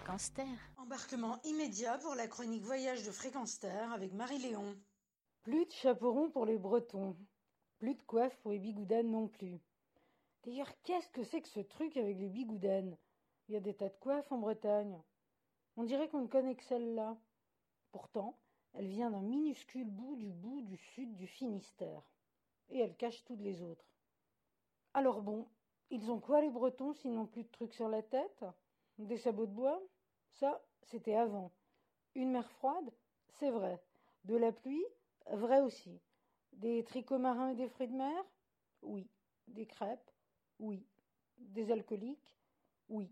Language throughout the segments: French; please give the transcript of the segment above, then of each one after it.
Fréquence Terre. Embarquement immédiat pour la chronique voyage de Fréquence Terre avec Marie-Léon. Plus de chaperon pour les Bretons. Plus de coiffe pour les bigoudanes non plus. D'ailleurs, qu'est-ce que c'est que ce truc avec les bigoudanes? Il y a des tas de coiffes en Bretagne. On dirait qu'on ne connaît que celle-là. Pourtant, elle vient d'un minuscule bout du sud du Finistère. Et elle cache toutes les autres. Alors bon, ils ont quoi les Bretons s'ils n'ont plus de trucs sur la tête? Des sabots de bois? Ça, c'était avant. Une mer froide? C'est vrai. De la pluie? Vrai aussi. Des tricots marins et des fruits de mer? Oui. Des crêpes? Oui. Des alcooliques? Oui.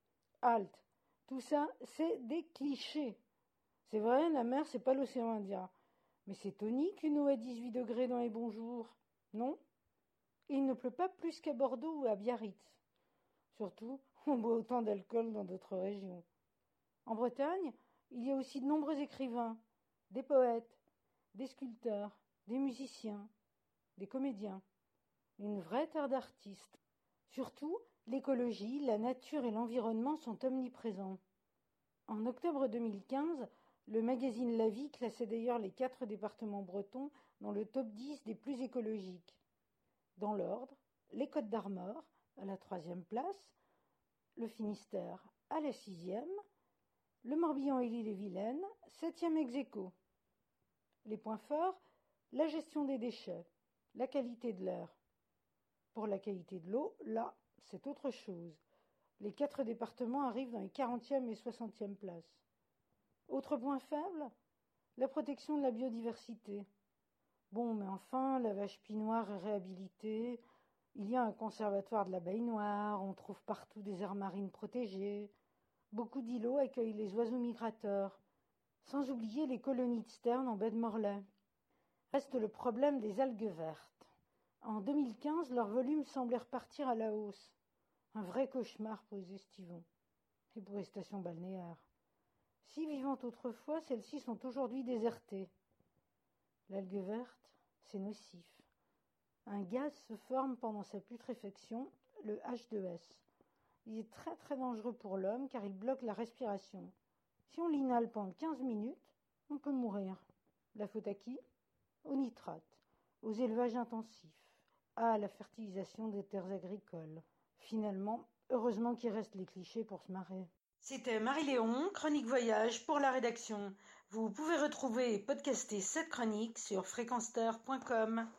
Halte. Tout ça, c'est des clichés. C'est vrai, la mer, c'est pas l'océan Indien. Mais c'est tonique une eau à 18 degrés dans les bons jours, non? Il ne pleut pas plus qu'à Bordeaux ou à Biarritz. Surtout, on boit autant d'alcool dans d'autres régions. En Bretagne, il y a aussi de nombreux écrivains, des poètes, des sculpteurs, des musiciens, des comédiens. Une vraie terre d'artistes. Surtout, l'écologie, la nature et l'environnement sont omniprésents. En octobre 2015, le magazine La Vie classait d'ailleurs les 4 départements bretons dans le top 10 des plus écologiques. Dans l'ordre, les Côtes-d'Armor, à la 3e place, le Finistère à la 6e, le Morbihan et l'Ille-et-Vilaine, 7e ex aequo. Les points forts, la gestion des déchets, la qualité de l'air. Pour la qualité de l'eau, là, c'est autre chose. Les 4 départements arrivent dans les 40e et 60e places. Autre point faible, la protection de la biodiversité. Bon, mais enfin, la vache pie-noire est réhabilitée. Il y a un conservatoire de l'abeille noire, on trouve partout des aires marines protégées. Beaucoup d'îlots accueillent les oiseaux migrateurs. Sans oublier les colonies de sternes en baie de Morlaix. Reste le problème des algues vertes. En 2015, leur volume semblait repartir à la hausse. Un vrai cauchemar pour les estivants. Et pour les stations balnéaires. Si vivantes autrefois, celles-ci sont aujourd'hui désertées. L'algue verte, c'est nocif. Un gaz se forme pendant sa putréfaction, le H2S. Il est très très dangereux pour l'homme car il bloque la respiration. Si on l'inhale pendant 15 minutes, on peut mourir. La faute à qui? Aux nitrates, aux élevages intensifs, à la fertilisation des terres agricoles. Finalement, heureusement qu'il reste les clichés pour se marrer. C'était Marie-Léon, chronique voyage pour la rédaction. Vous pouvez retrouver et podcaster cette chronique sur fréquenceterre.com.